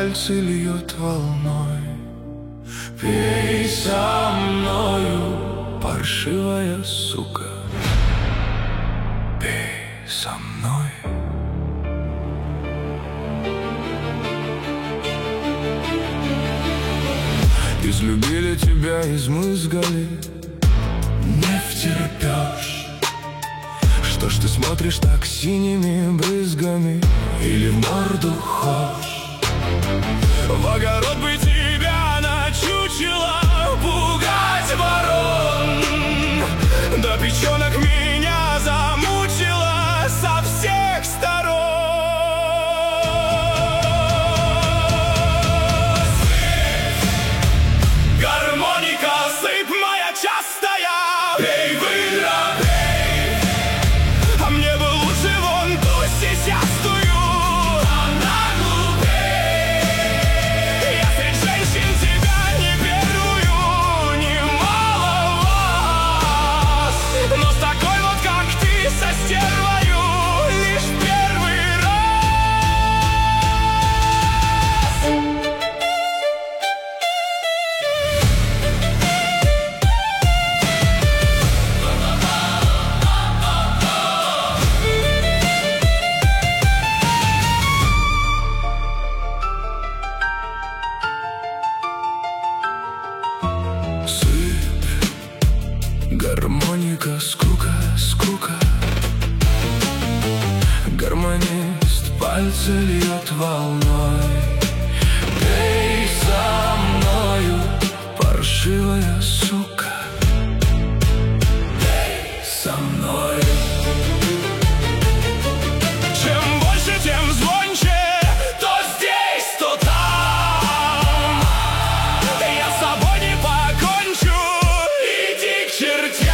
пальцы льет волной. Пей со мною, паршивая сука, пей со мной. Излюбили тебя, измызгали, не втерпешь. Что ж ты смотришь так синими брызгами, или в морду хошь? В огород бы тебя начучило, пугать ворон. Да печенок меня замучила со всех сторон. Сыпь, гармоника, сыпь моя частая, пей, выдра, пей. А мне бы лучше вон ту сисястую, она глупей. Я среди женщин тебя не первую, немало вас, но с такой вот, как ты, со стервою, лишь первый раз. Сыпь, гармоника, скука, скука. Гармонист пальцы льет волной. Пей со мною, паршивая сука, пей со мной. Чем больше, тем звонче, то здесь, то там. Я с собой не покончу, иди к чертям.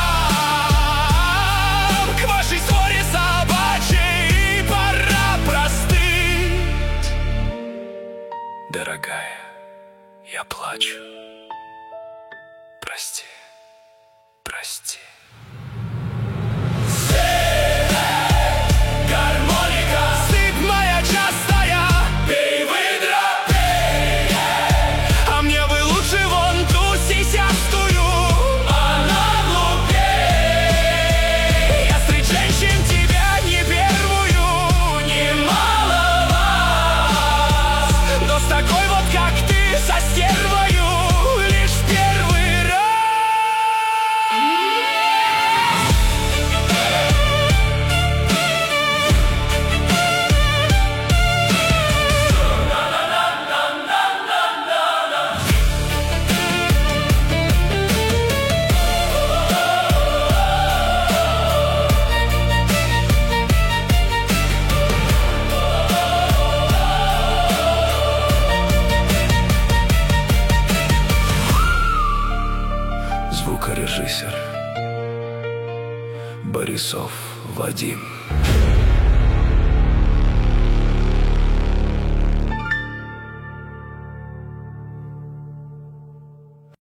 К вашей своре собачьей пора простыть. Дорогая, я плачу. Прости, прости. Гармоника, сыпь моя частая, пей, выдра, пей. А мне бы лучше вон ту сисястую, она глупей. Я среди женщин тебя не первую, немало вас, но с такой вот, как ты, со стервою, лишь первый раз. Звукорежиссер Борисов Вадим.